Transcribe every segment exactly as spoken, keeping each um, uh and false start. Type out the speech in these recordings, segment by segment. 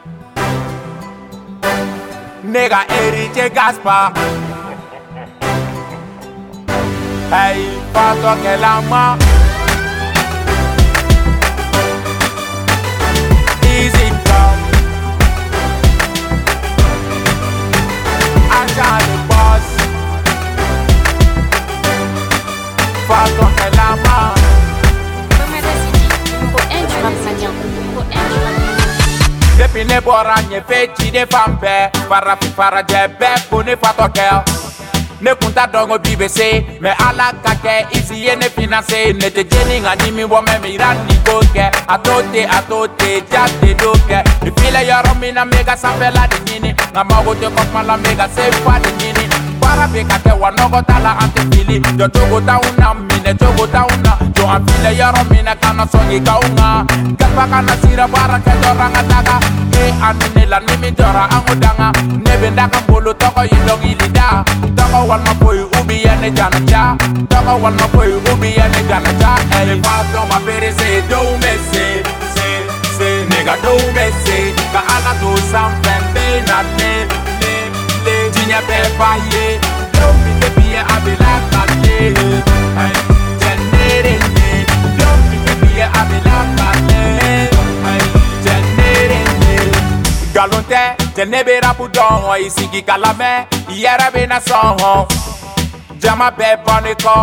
Nigga Erite Gaspar. Hey, Pato Kelama. Easy come. Aja the boss. Pato Kelama. Depuis ne bora nye feti de fambe para para jebe kune fatokel ne kunta dongo B B C me ala kake isi ne finance ne te jeni ngani mi wo me mirani koke atote atote jate doke ni file yoro mina mega sambela de nini ngama gote kopala mega sefa de nini para be kake wanogo tala ante fili jo togo tauna mine togo tauna jo afile yoro mina kana songi kaunga kapa kana sira para ke doranga daga e anine la nimi dora angudanga nebe ndaka bolo toko yidongi lida toko walma boy ubi yene jana ja toko walma boy ubi yene jana ja e pato ma perese do messe se se nega do messe ka ala do sam pembe na ne ne le jinya be paye do mi te bie abela kale ai genere ne do mi te bie abela kale ai genere ne galonte tenebe rapu don isigi kalame yera be na soho jama be boniko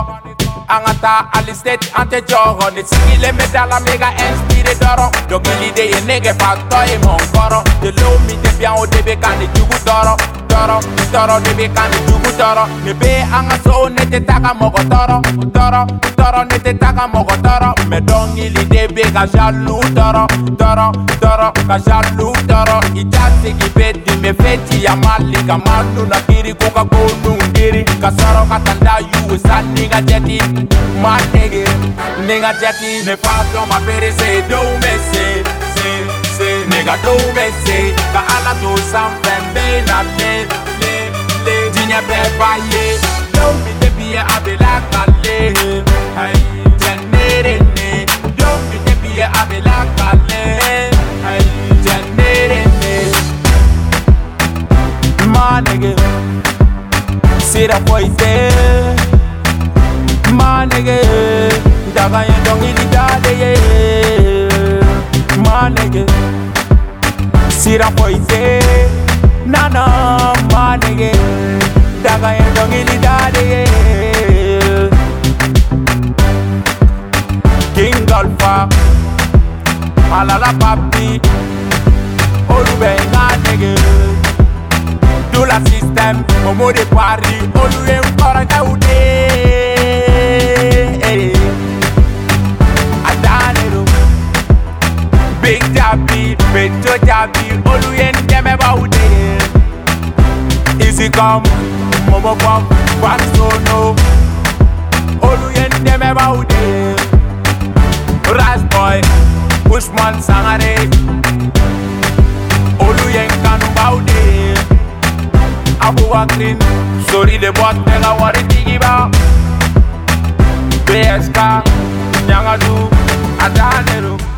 angata alistate ante joho ne sigile medala mega inspire doro donc l'idée est nege fatto e mon coro de l'eau mi te bien au debe kane jugu doro doro doro debe kane jugu doro ne be anga so ne te taka mogo doro doro doro ne te taka mogo doro me donc l'idée be ka jaloux doro doro doro ka jaloux doro ijase ki beti me feti ya mali ka mandu na kiri kuka konu ngiri ka soro katanda you sani ga jeti my nigga, nigga jetty, ne pato ma perese do messe, se se nigga do messe, ka ala do sam pembe na le le le, dinya be paye, do mi te bie abela kale, hey genere ne, do mi te bie abela kale, hey genere ne, my nigga, see that boy there. My nigga, daga yen dongi di dade ye. My nigga, sira poise, nana. My nigga, daga yen dongi di dade ye. King Alpha, alala papi, olube nga nigga. Do la system, momo de Paris, olube nkora kaude. Big Jabi, Beto Jabi, Oluyen Deme Baude. Easy come, Momo come, Paxono. Oluyen Deme Baude. Ras boy, Bushman Sangare. Oluyen Kanu Baude. Abu Wakrin, sorry the boss, Nega Wari Tigiba. B S K, Nyangadu, Adanero.